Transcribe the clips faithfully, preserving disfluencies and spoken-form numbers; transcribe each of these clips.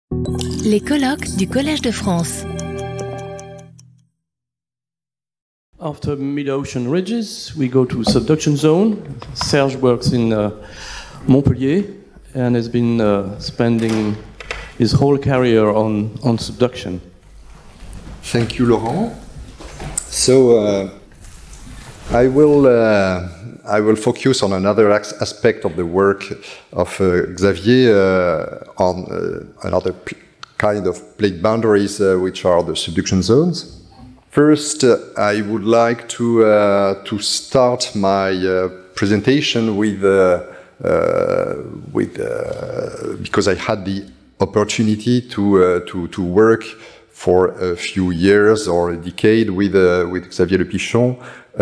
Les colloques du Collège de France. After mid-ocean ridges, we go to subduction zone. Serge works in uh, Montpellier and has been uh, spending his whole career on, on subduction. Thank you, Laurent. So uh, I will uh, I will focus on another aspect of the work of uh, Xavier uh, on uh, another p- kind of plate boundaries, uh, which are the subduction zones. First, uh, I would like to uh, to start my uh, presentation with uh, uh, with uh, because I had the opportunity to uh, to to work for a few years or a decade with uh, with Xavier Le Pichon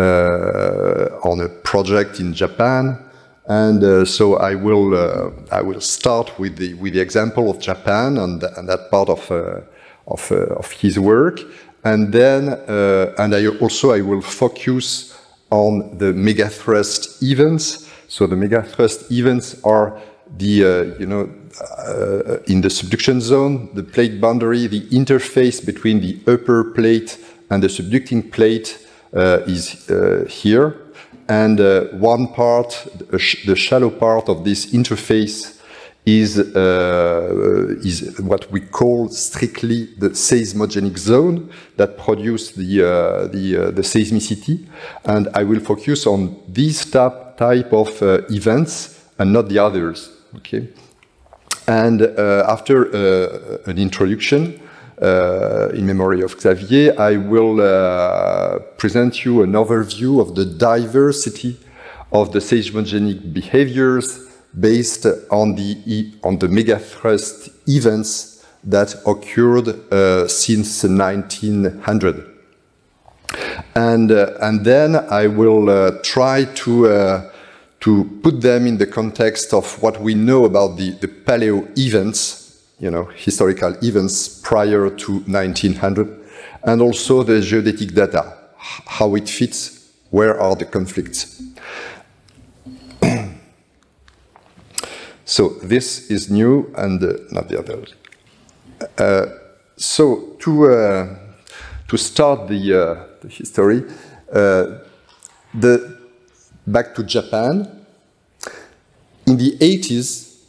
uh, on a project in Japan, and uh, so I will uh, I will start with the with the example of Japan and and that part of uh, of uh, of his work. And then, uh, and I also I will focus on the megathrust events. So the megathrust events are the uh, you know uh, in the subduction zone, the plate boundary, the interface between the upper plate and the subducting plate uh, is uh, here, and uh, one part, the shallow part of this interface, is uh, is what we call strictly the seismogenic zone that produce the uh, the uh, the seismicity, and I will focus on these type type of uh, events and not the others. Okay, and uh, after uh, an introduction uh, in memory of Xavier, I will uh, present you an overview of the diversity of the seismogenic behaviors based on the on the megathrust events that occurred uh, since nineteen hundred, and uh, and then I will uh, try to uh, to put them in the context of what we know about the the paleo events, you know, historical events prior to nineteen hundred, and also the geodetic data, how it fits, where are the conflicts. So this is new and uh, not the others. Uh, so to uh, to start the, uh, the history, uh, the back to Japan. In the eighties,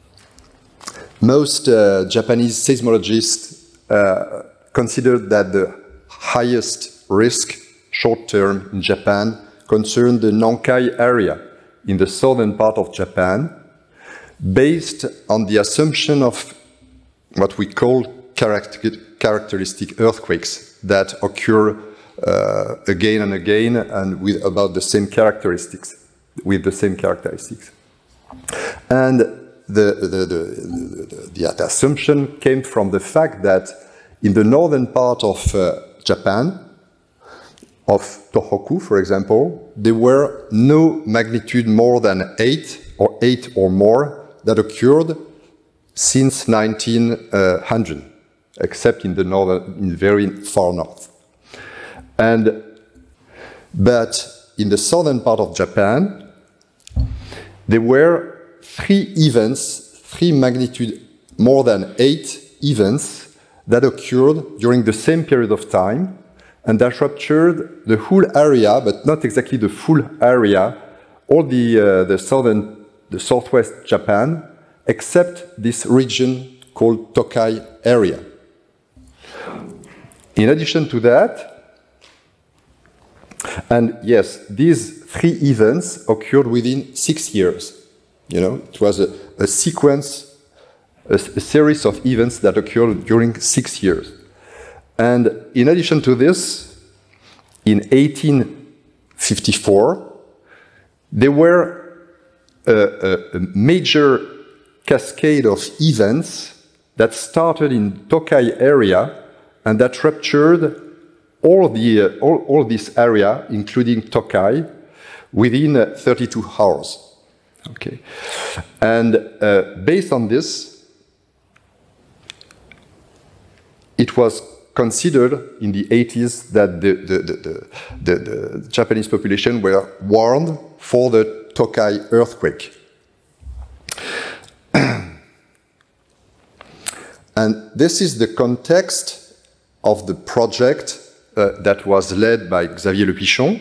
most uh, Japanese seismologists uh, considered that the highest risk short term in Japan concerned the Nankai area in the southern part of Japan, based on the assumption of what we call character- characteristic earthquakes that occur uh, again and again and with about the same characteristics, with the same characteristics. And the, the, the, the, the, the assumption came from the fact that in the northern part of uh, Japan, of Tohoku, for example, there were no magnitude more than eight or eight or more that occurred since nineteen hundred, except in the northern, in very far north. And but in the southern part of Japan, there were three events, three magnitude more than eight events that occurred during the same period of time, and that ruptured the whole area, but not exactly the full area, all the uh, the southern the southwest Japan, except this region called Tokai area. In addition to that, and yes, these three events occurred within six years. You know, it was a, a sequence, a, a series of events that occurred during six years. And in addition to this, in eighteen fifty-four, there were A, a, a major cascade of events that started in Tokai area and that ruptured all the uh, all, all this area, including Tokai, within uh, thirty-two hours. Okay, and uh, based on this, it was considered in the eighties that the the, the, the, the the Japanese population were warned for the Tokai earthquake. And this is the context of the project uh, that was led by Xavier Le Pichon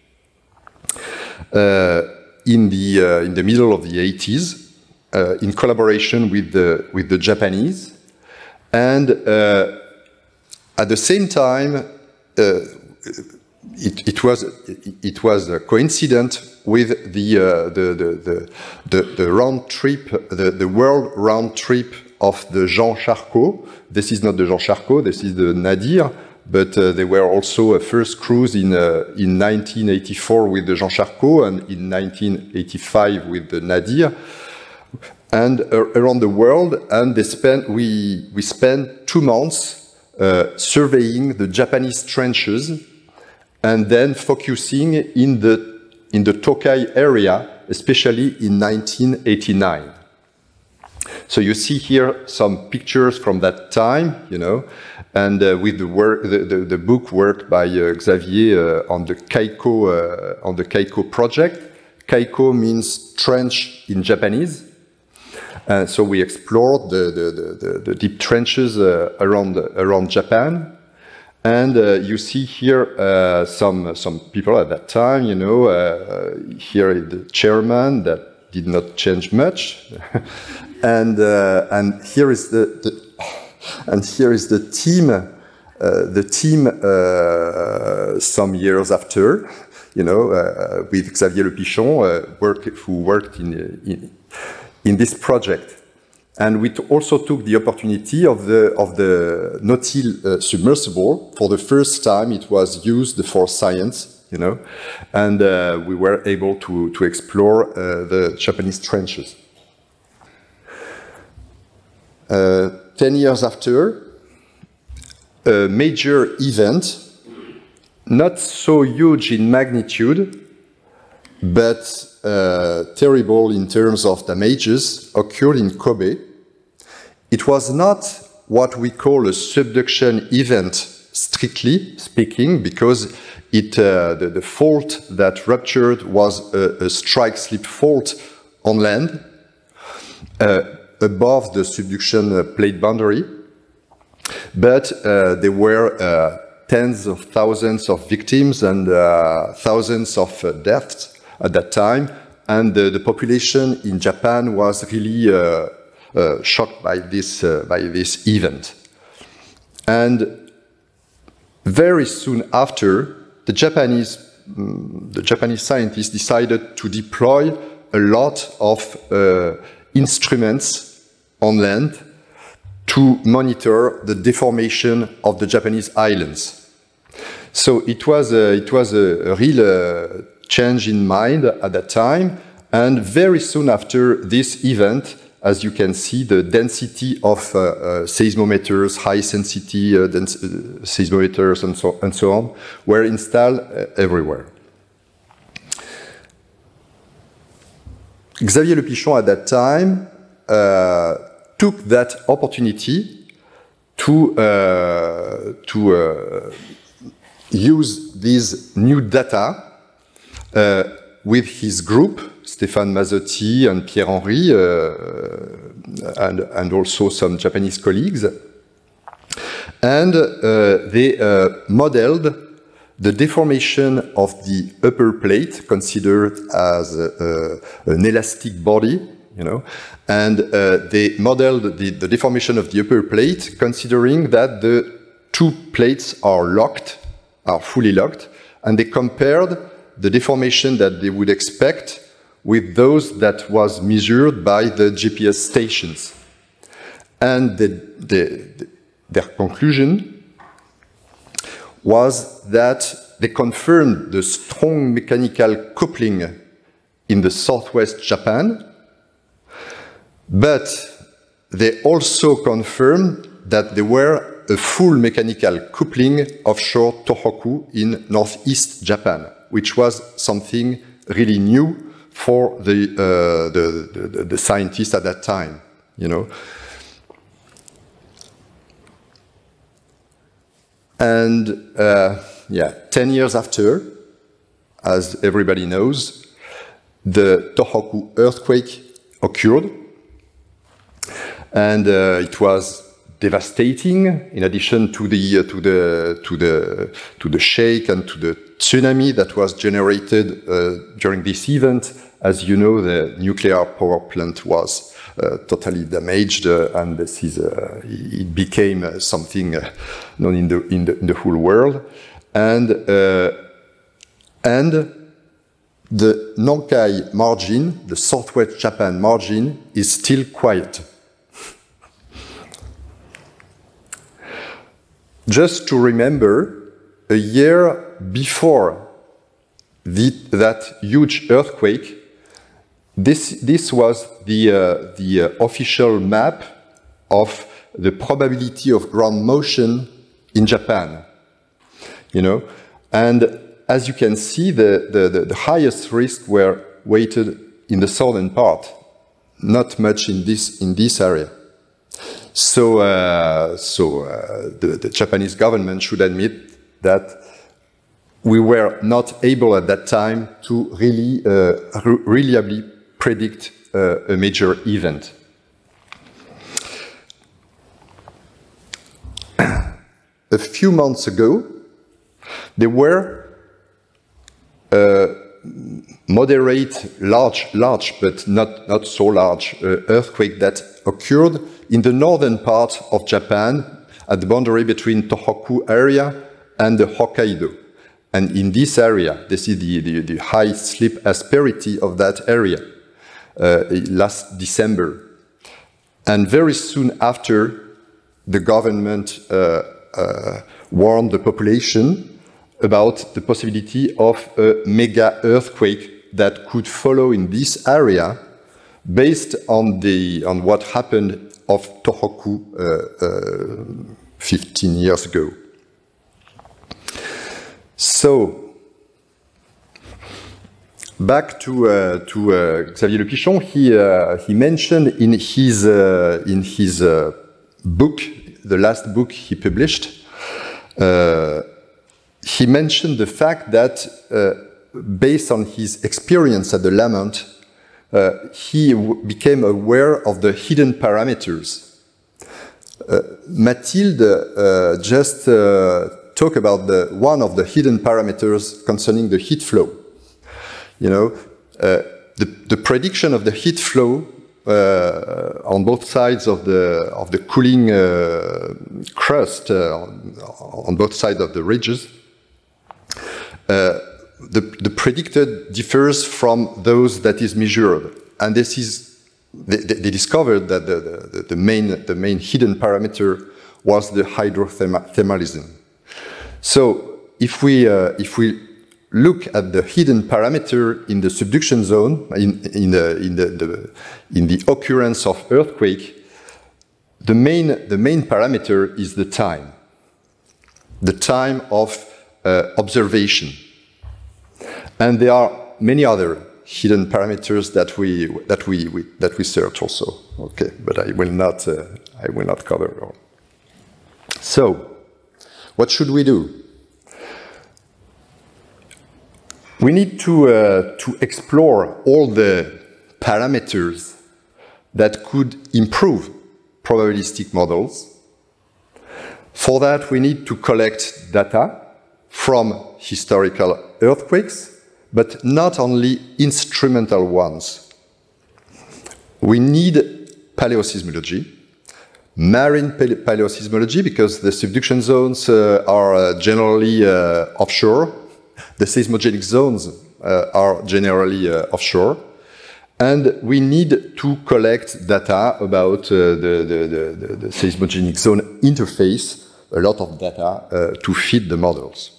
uh, in the uh, in the middle of the eighties, uh, in collaboration with the with the Japanese, and uh, at the same time, uh, it, it was it was coincident with the, uh, the, the, the the the round trip, the the world round trip of the Jean Charcot. This is not the Jean Charcot, this is the Nadir, but uh, there were also a first cruise in uh, in nineteen eighty-four with the Jean Charcot and in nineteen eighty-five with the Nadir, and uh, around the world. And they spent we we spent two months uh, surveying the Japanese trenches, and then focusing in the in the Tokai area, especially in nineteen eighty-nine. So you see here some pictures from that time, you know, and uh, with the work, the, the, the book work by uh, Xavier uh, on the Kaiko uh, on the Kaiko project. Kaiko means trench in Japanese. Uh, so we explored the the, the, the deep trenches uh, around around Japan. And uh, you see here uh, some some people at that time, you know. Uh, here is the chairman that did not change much, and uh, and here is the, the and here is the team, uh, the team uh, some years after, you know, uh, with Xavier Le Pichon, uh, work, who worked in, in in this project. And we also took the opportunity of the of the Nautil uh, submersible. For the first time, it was used for science, you know, and uh, we were able to to explore uh, the Japanese trenches. Uh, ten years after, a major event, not so huge in magnitude, but uh, terrible in terms of damages, occurred in Kobe. It was not what we call a subduction event, strictly speaking, because it, uh, the, the fault that ruptured was a, a strike-slip fault on land uh, above the subduction uh, plate boundary. But uh, there were uh, tens of thousands of victims and uh, thousands of uh, deaths at that time, and uh, the population in Japan was really uh, uh, shocked by this uh, by this event. And very soon after, the Japanese um, the Japanese scientists decided to deploy a lot of uh, instruments on land to monitor the deformation of the Japanese islands. So it was a, it was a, a real uh, change in mind at that time, and very soon after this event, as you can see, the density of uh, uh, seismometers, high sensitivity uh, uh, seismometers, and so and so on, were installed uh, everywhere. Xavier Le Pichon at that time uh, took that opportunity to uh, to uh, use these new data uh, with his group, Stéphane Mazzotti and Pierre-Henri, uh, and, and also some Japanese colleagues, and uh, they uh, modeled the deformation of the upper plate, considered as a, a, an elastic body, you know, and uh, they modeled the, the deformation of the upper plate, considering that the two plates are locked, are fully locked, and they compared the deformation that they would expect with those that was measured by the G P S stations. And the, the, the, their conclusion was that they confirmed the strong mechanical coupling in the southwest Japan, but they also confirmed that there were a full mechanical coupling offshore Tohoku in northeast Japan, which was something really new for the, uh, the, the, the scientists at that time, you know. And uh, yeah, ten years after, as everybody knows, the Tohoku earthquake occurred, and uh, it was devastating. In addition to the uh, to the to the to the shake and to the tsunami that was generated uh, during this event, as you know, the nuclear power plant was uh, totally damaged, uh, and this is uh, it became uh, something uh, known in the in the in the whole world, and uh, and the Nankai margin, the southwest Japan margin, is still quiet. Just to remember, a year before the, that huge earthquake, this, this was the, uh, the uh, official map of the probability of ground motion in Japan. You know, and as you can see, the, the, the, the highest risks were weighted in the southern part, not much in this, in this area. So, uh, so uh, the, the Japanese government should admit that we were not able at that time to really uh, reliably predict uh, a major event. A few months ago, there were uh, moderate, large, large, but not, not so large uh, earthquake that occurred in the northern part of Japan at the boundary between Tohoku area and the Hokkaido. And in this area, this is the, the, the high slip asperity of that area uh, last December. And very soon after, the government uh, uh, warned the population about the possibility of a mega earthquake that could follow in this area based on, the, on what happened of Tohoku uh, uh, fifteen years ago. So, back to, uh, to uh, Xavier Le Pichon, he, uh, he mentioned in his, uh, in his uh, book, the last book he published, uh, he mentioned the fact that uh, based on his experience at the Lamont, uh, he w became aware of the hidden parameters. Uh, Mathilde uh, just uh, talked about the, one of the hidden parameters concerning the heat flow. You know, uh, the, the prediction of the heat flow uh, on both sides of the, of the cooling uh, crust, uh, on, on both sides of the ridges, uh, the, the predicted differs from those that is measured. And this is, they, they discovered that the, the, the, main, the main hidden parameter was the hydrothermalism. So if we, uh, if we look at the hidden parameter in the subduction zone, in, in, the, in, the, the, in the occurrence of earthquake, the main, the main parameter is the time, the time of uh, observation. And there are many other hidden parameters that we, that we, we, that we search also. Okay, but I will not, uh, I will not cover all. So, what should we do? We need to, uh, to explore all the parameters that could improve probabilistic models. For that, we need to collect data from historical earthquakes, but not only instrumental ones. We need paleoseismology, marine paleoseismology, because the subduction zones uh, are uh, generally uh, offshore. The seismogenic zones uh, are generally uh, offshore. And we need to collect data about uh, the, the, the, the seismogenic zone interface, a lot of data uh, to feed the models.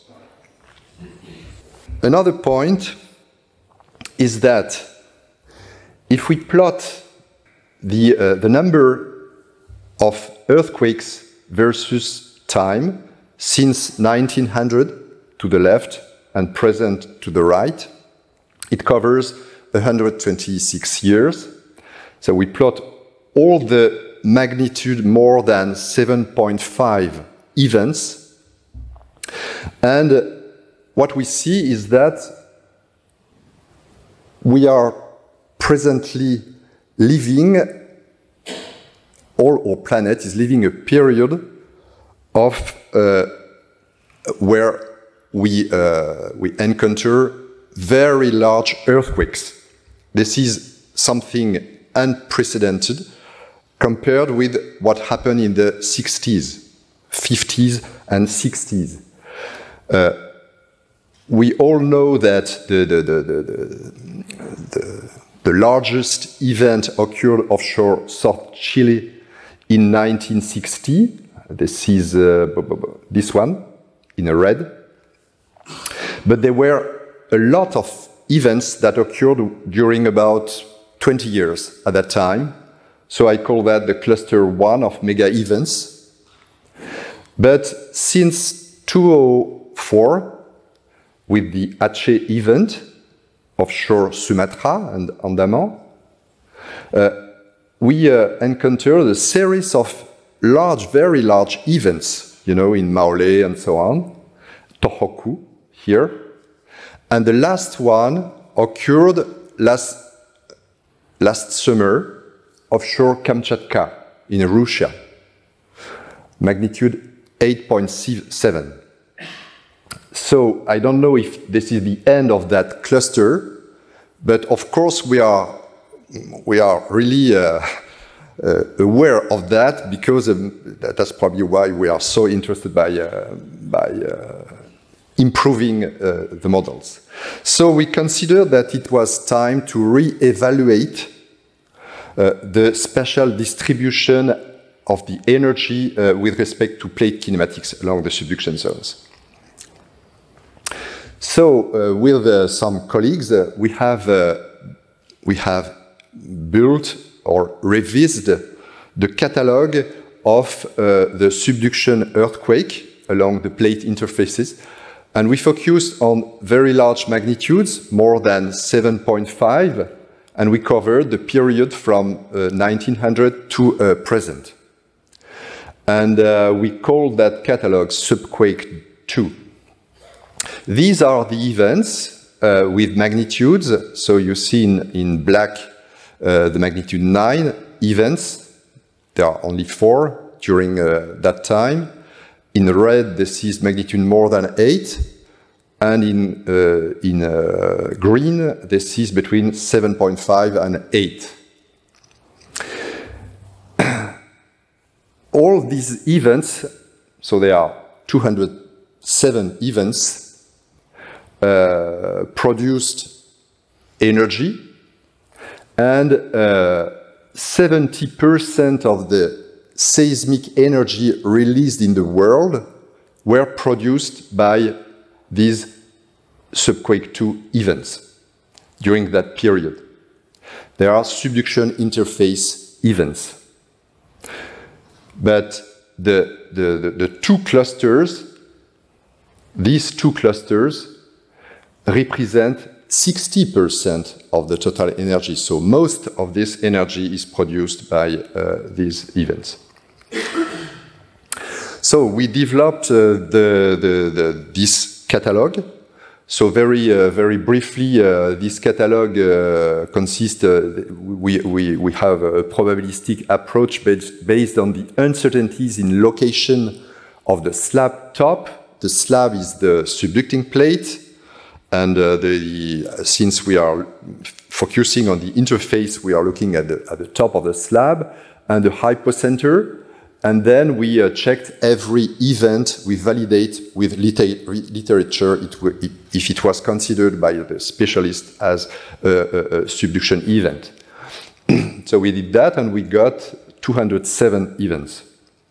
Another point is that if we plot the, uh, the number of earthquakes versus time since nineteen hundred to the left and present to the right, it covers one hundred twenty-six years. So we plot all the magnitude more than seven point five events, and what we see is that we are presently living all our planet is living a period of uh, where we uh, we encounter very large earthquakes. This is something unprecedented compared with what happened in the sixties, fifties, and sixties. Uh, we all know that the the the the, the, the, the largest event occurred offshore South Chile in nineteen sixty. This is uh, this one in a red. But there were a lot of events that occurred during about twenty years at that time. So I call that the cluster one of mega events. But since two thousand four, with the Aceh event offshore Sumatra and Andaman, uh, we uh, encountered a series of large, very large events, you know, in Maule and so on, Tohoku here. And the last one occurred last, last summer offshore Kamchatka in Russia, magnitude eight point seven. So I don't know if this is the end of that cluster, but of course we are, we are really uh, uh, aware of that, because um, that's probably why we are so interested by, uh, by uh, improving uh, the models. So we considered that it was time to re-evaluate uh, the spatial distribution of the energy uh, with respect to plate kinematics along the subduction zones. So uh, with uh, some colleagues, uh, we have uh, we have built or revised the catalog of uh, the subduction earthquake along the plate interfaces. And we focused on very large magnitudes, more than seven point five, and we covered the period from uh, nineteen hundred to uh, present. And uh, we called that catalog Subquake two. These are the events uh, with magnitudes. So you see in, in black uh, the magnitude nine events. There are only four during uh, that time. In red, this is magnitude more than eight. And in, uh, in uh, green, this is between seven point five and eight. All these events, so there are two hundred seven events, uh, produced energy, and uh, seventy percent of the seismic energy released in the world were produced by these Subquake two events during that period. There are subduction interface events. But the, the, the, the two clusters, these two clusters represent sixty percent of the total energy. So most of this energy is produced by uh, these events. So we developed uh, the, the, the, this catalog. So very, uh, very briefly, uh, this catalog uh, consists, uh, we, we, we have a probabilistic approach based, based on the uncertainties in location of the slab top. The slab is the subducting plate, and uh, the, since we are focusing on the interface, we are looking at the, at the top of the slab and the hypocenter. And then we uh, checked every event, we validate with liter literature it it, if it was considered by the specialist as a, a, a subduction event. So we did that, and we got two hundred seven events.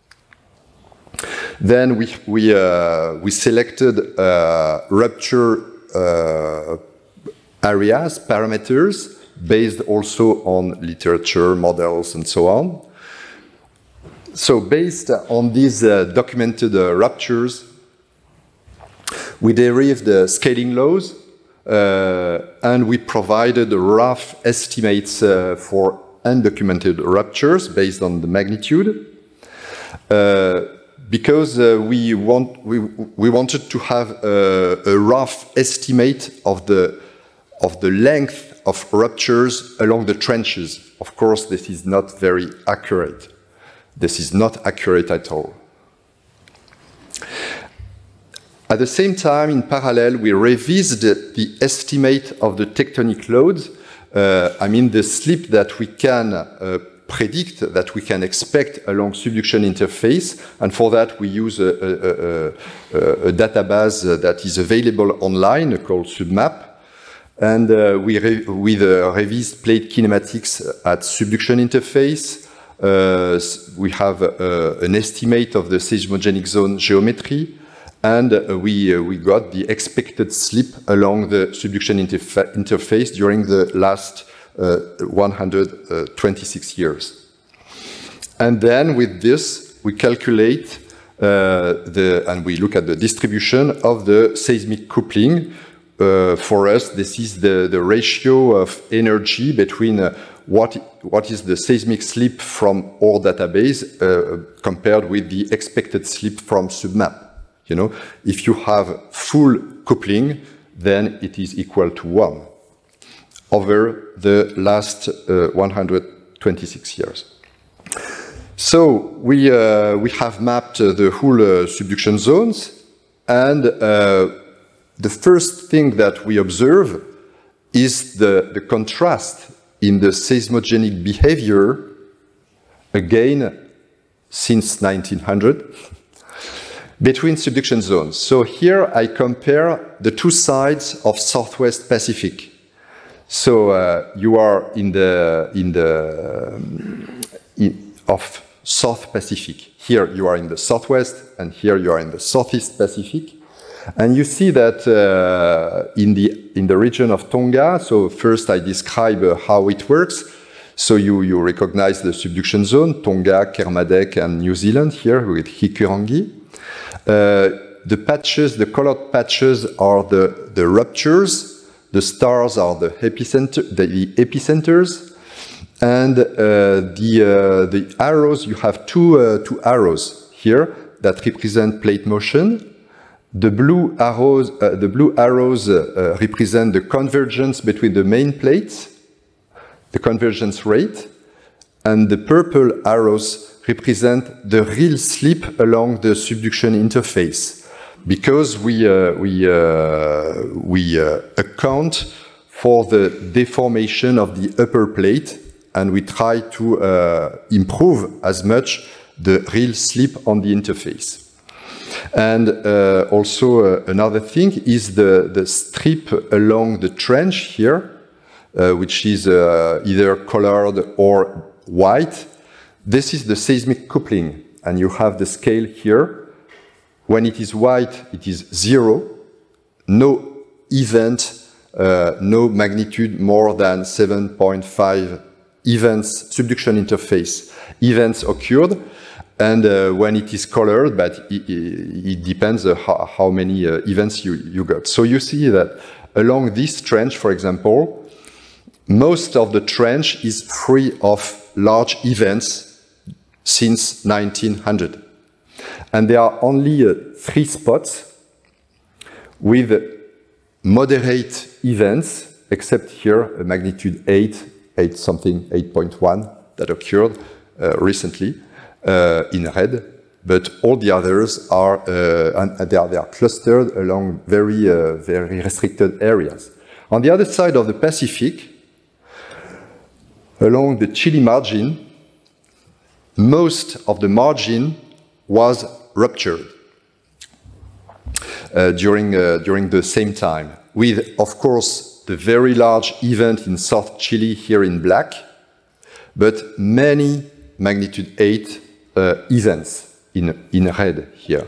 Then we, we, uh, we selected uh, rupture uh, areas, parameters, based also on literature, models, and so on. So based on these uh, documented uh, ruptures, we derived the scaling laws, uh, and we provided rough estimates uh, for undocumented ruptures based on the magnitude, uh, because uh, we, want, we, we wanted to have a, a rough estimate of the, of the length of ruptures along the trenches. Of course, this is not very accurate. This is not accurate at all. At the same time, in parallel, we revisited the estimate of the tectonic loads. Uh, I mean, the slip that we can uh, predict, that we can expect along subduction interface. And for that, we use a, a, a, a database that is available online called SubMap. And uh, we, re with uh, revised plate kinematics at subduction interface, uh, we have uh, an estimate of the seismogenic zone geometry. And uh, we, uh, we got the expected slip along the subduction interfa interface during the last uh, one hundred twenty-six years. And then with this, we calculate uh, the, and we look at the distribution of the seismic coupling. Uh, for us, this is the, the ratio of energy between uh, what, what is the seismic slip from our database uh, compared with the expected slip from SubMap. You know, if you have full coupling, then it is equal to one over the last uh, one hundred twenty-six years. So we, uh, we have mapped uh, the whole uh, subduction zones, and uh, the first thing that we observe is the, the contrast in the seismogenic behavior, again, since nineteen hundred. Between subduction zones. So here I compare the two sides of Southwest Pacific. So uh, you are in the in the um, in, of South Pacific. Here you are in the Southwest, and here you are in the Southeast Pacific. And you see that uh, in the in the region of Tonga. So first I describe uh, how it works. So you you recognize the subduction zone: Tonga, Kermadec, and New Zealand here with Hikurangi. Uh, the patches, the colored patches are the, the ruptures, the stars are the, epicenter, the, the epicenters, and uh, the, uh, the arrows, you have two, uh, two arrows here that represent plate motion. The blue arrows, uh, the blue arrows uh, uh, represent the convergence between the main plates, the convergence rate, and the purple arrows represent the real slip along the subduction interface, because we, uh, we, uh, we uh, account for the deformation of the upper plate, and we try to uh, improve as much the real slip on the interface. And uh, also uh, another thing is the, the strip along the trench here, uh, which is uh, either colored or white. This is the seismic coupling, and you have the scale here. When it is white, it is zero. No event, uh, no magnitude more than seven point five events, subduction interface events occurred. And uh, when it is colored, but it, it depends uh, how, how many uh, events you, you got. So you see that along this trench, for example, most of the trench is free of large events since nineteen hundred. And there are only uh, three spots with moderate events, except here a magnitude eight, eight something, eight point one that occurred uh, recently uh, in red. But all the others are, uh, and they are, they are clustered along very, uh, very restricted areas. On the other side of the Pacific, along the Chile margin, most of the margin was ruptured uh, during, uh, during the same time, with, of course, the very large event in South Chile here in black, but many magnitude eight uh, events in, in red here.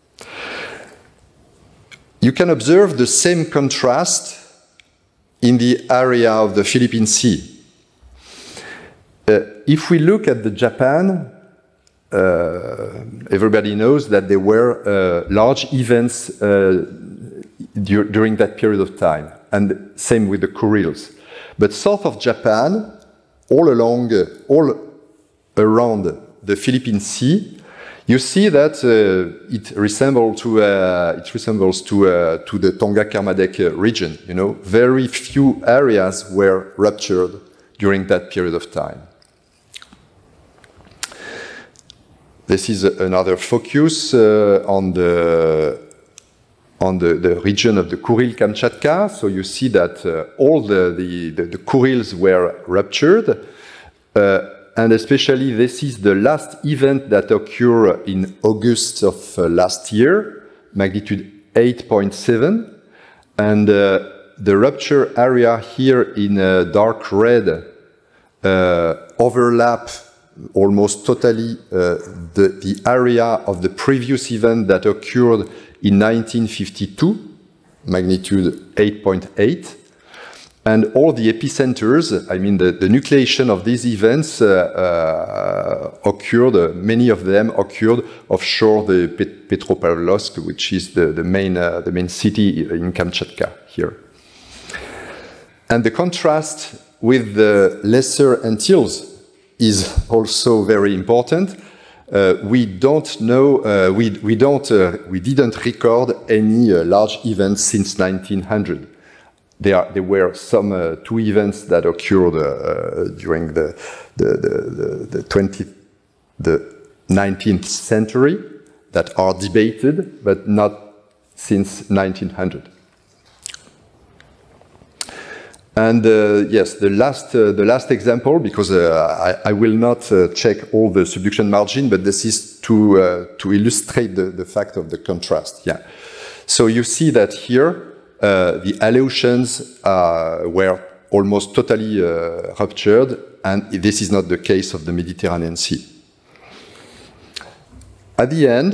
You can observe the same contrast in the area of the Philippine Sea. Uh, if we look at the Japan, uh, everybody knows that there were uh, large events uh, dur during that period of time, and same with the Kurils. But south of Japan, all along, uh, all around the Philippine Sea, you see that uh, it resembles to uh, it resembles to uh, to the Tonga-Kermadec region. You know, very few areas were ruptured during that period of time. this is another focus uh, on the on the, the region of the Kuril-Kamchatka. So you see that uh, all the, the, the, the Kurils were ruptured. Uh, and especially this is the last event that occurred in August of uh, last year, magnitude eight point seven. And uh, the rupture area here in uh, dark red uh, overlap almost totally uh, the, the area of the previous event that occurred in nineteen fifty-two, magnitude eight point eight. And all the epicenters, I mean the, the nucleation of these events uh, uh, occurred, uh, many of them occurred offshore the Pet Petropavlovsk, which is the, the, main, uh, the main city in Kamchatka here. And the contrast with the Lesser Antilles is also very important. Uh, we don't know, uh, we, we, don't, uh, we didn't record any uh, large events since nineteen hundred. There, are, there were some uh, two events that occurred uh, during the, the, the, the, twentieth, the nineteenth century that are debated, but not since nineteen hundred. And uh, yes, the last, uh, the last example, because uh, I, I will not uh, check all the subduction margin, but this is to, uh, to illustrate the, the fact of the contrast. Yeah. So you see that here, Uh, the Aleutians uh, were almost totally uh, ruptured, and this is not the case of the Mediterranean Sea. At the end,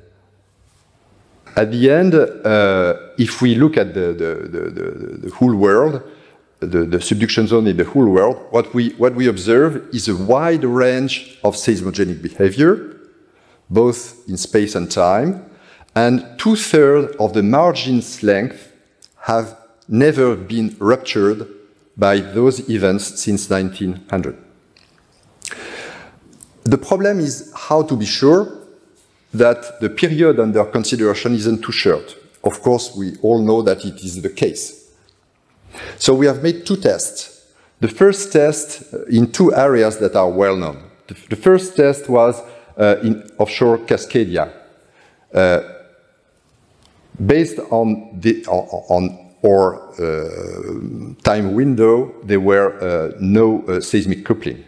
at the end, uh, if we look at the, the, the, the, the whole world, the, the subduction zone in the whole world, what we, what we observe is a wide range of seismogenic behavior, both in space and time, and two-thirds of the margin's length have never been ruptured by those events since nineteen hundred. The problem is how to be sure that the period under consideration isn't too short. Of course, we all know that it is the case. So we have made two tests. The first test in two areas that are well known. The first test was uh, in offshore Cascadia. Uh, Based on the on our uh, time window, there were uh, no uh, seismic coupling,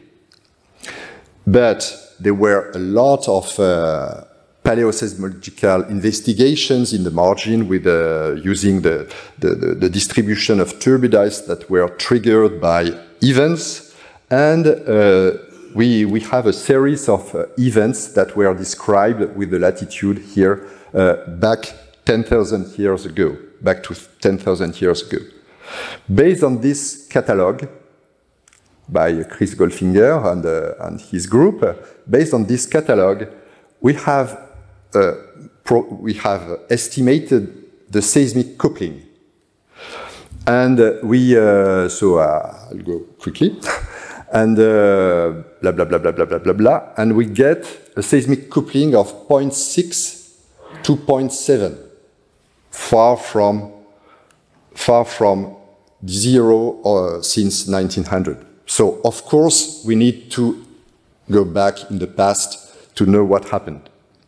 but there were a lot of uh, paleoseismological investigations in the margin with uh, using the, the, the, the distribution of turbidites that were triggered by events, and uh, we we have a series of uh, events that were described with the latitude here uh, back ten thousand years ago, back to ten thousand years ago. Based on this catalog by Chris Goldfinger and, uh, and his group, uh, based on this catalog, we have, uh, pro we have estimated the seismic coupling. And uh, we, uh, so uh, I'll go quickly, and uh, blah, blah, blah, blah, blah, blah, blah, blah, and we get a seismic coupling of zero point six to zero point seven. Far from, far from zero uh, since nineteen hundred. So, of course, we need to go back in the past to know what happened.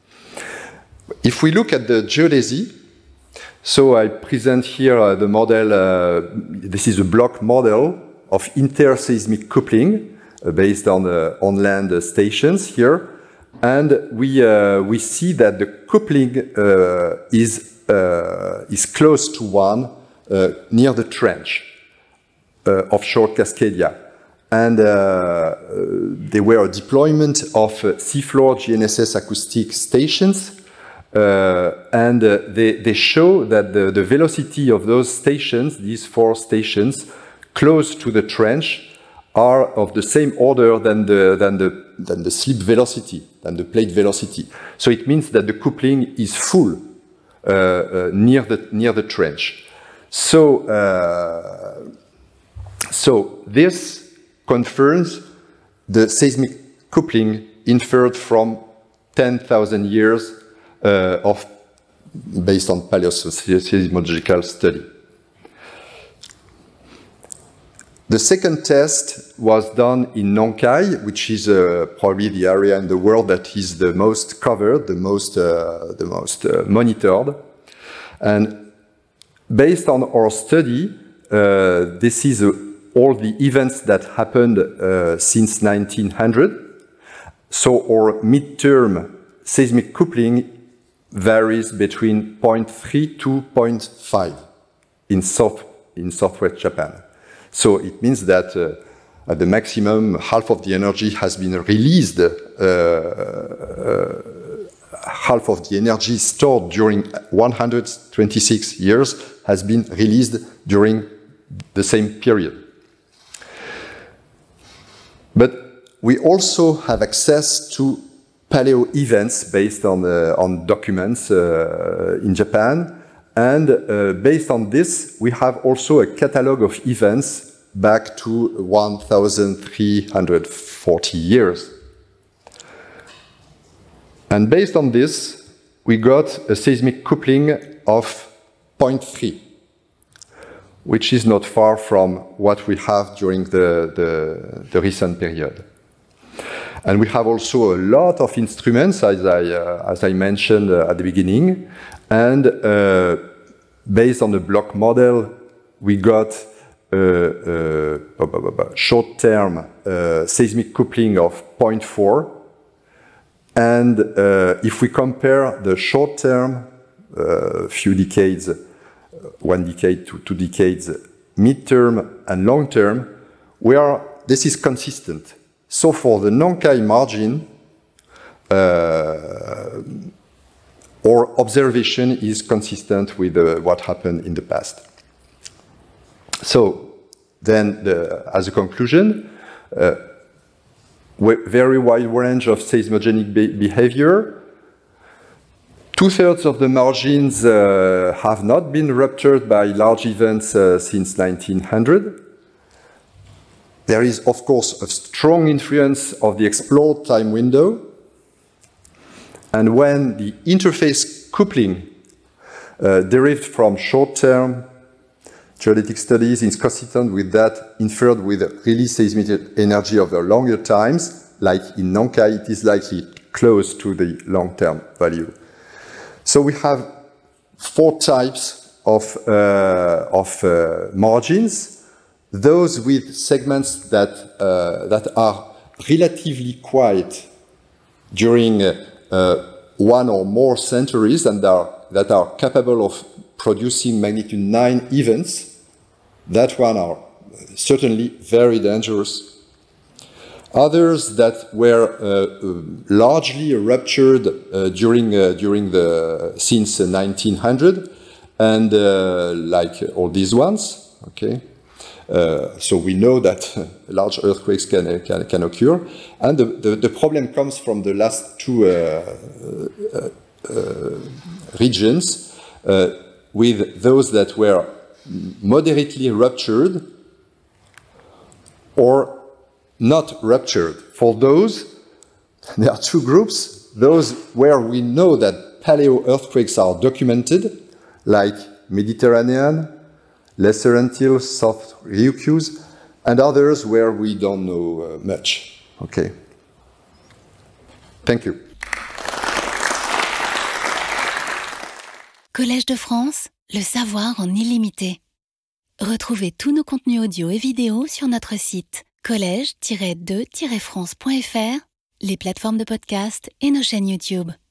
If we look at the geodesy, so I present here uh, the model, uh, this is a block model of interseismic coupling uh, based on uh, on-land uh, stations here. And we, uh, we see that the coupling uh, is Uh, is close to one uh, near the trench uh, offshore Cascadia. And uh, uh, there were a deployment of uh, seafloor G N S S acoustic stations, uh, and uh, they, they show that the, the velocity of those stations, these four stations, close to the trench, are of the same order than the, than the, than the slip velocity, than the plate velocity. So it means that the coupling is full Uh, uh, near the near the trench. So uh, so this confirms the seismic coupling inferred from ten thousand years uh, of based on paleoseismological study. The second test was done in Nankai, which is uh, probably the area in the world that is the most covered, the most, uh, the most uh, monitored. And based on our study, uh, this is uh, all the events that happened uh, since nineteen hundred. So our midterm seismic coupling varies between zero point three to zero point five in, south, in southwest Japan. So it means that uh, at the maximum, half of the energy has been released, uh, uh, half of the energy stored during one hundred twenty-six years has been released during the same period. But we also have access to paleo events based on, uh, on documents uh, in Japan. And uh, based on this, we have also a catalog of events back to one thousand three hundred forty years. And based on this, we got a seismic coupling of zero point three, which is not far from what we have during the, the, the recent period. And we have also a lot of instruments, as I, uh, as I mentioned uh, at the beginning. And uh, based on the block model, we got a, a, a short-term uh, seismic coupling of zero point four. And uh, if we compare the short-term, uh, few decades, one decade to two decades, mid-term and long-term, we are, this is consistent. So for the Nankai margin, uh, our observation is consistent with uh, what happened in the past. So then, the, as a conclusion, uh, very wide range of seismogenic be behavior. Two-thirds of the margins uh, have not been ruptured by large events uh, since nineteen hundred. There is, of course, a strong influence of the explored time window. And when the interface coupling uh, derived from short-term geodetic studies is consistent with that inferred with released seismic energy over longer times, like in Nankai, it is likely close to the long-term value. So we have four types of, uh, of uh, margins. Those with segments that, uh, that are relatively quiet during uh, uh, one or more centuries and are, that are capable of producing magnitude nine events, that one are certainly very dangerous. Others that were uh, largely ruptured uh, during, uh, during the, since nineteen hundred, and uh, like all these ones, okay? Uh, so we know that large earthquakes can, can, can occur. And the, the, the problem comes from the last two uh, uh, uh, regions, uh, with those that were moderately ruptured or not ruptured. For those, there are two groups. Those where we know that paleo earthquakes are documented, like Mediterranean, Lesser Antilles, South Ryukyus, and others where we don't know uh, much. Okay. Thank you. Collège de France, le savoir en illimité. Retrouvez tous nos contenus audio et vidéo sur notre site collège tiret de tiret france point f r, les plateformes de podcast et nos chaînes YouTube.